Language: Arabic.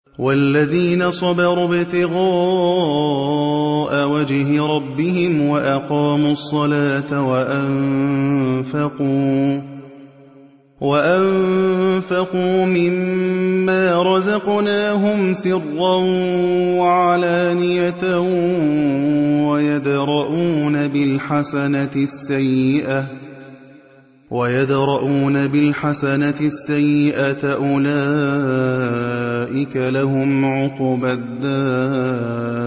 وَالَّذِينَ صَبَرُوا ابْتِغَاءَ وَجْهِ رَبِّهِمْ وَأَقَامُوا الصَّلَاةَ وَأَنفَقُوا مِمَّا رَزَقْنَاهُمْ سِرًّا وَعَلَانِيَةً وَيَدْرَءُونَ بِالْحَسَنَةِ السَّيِّئَةَ أُولَٰئِكَ لَهُمْ عُقْبَى الدَّارِ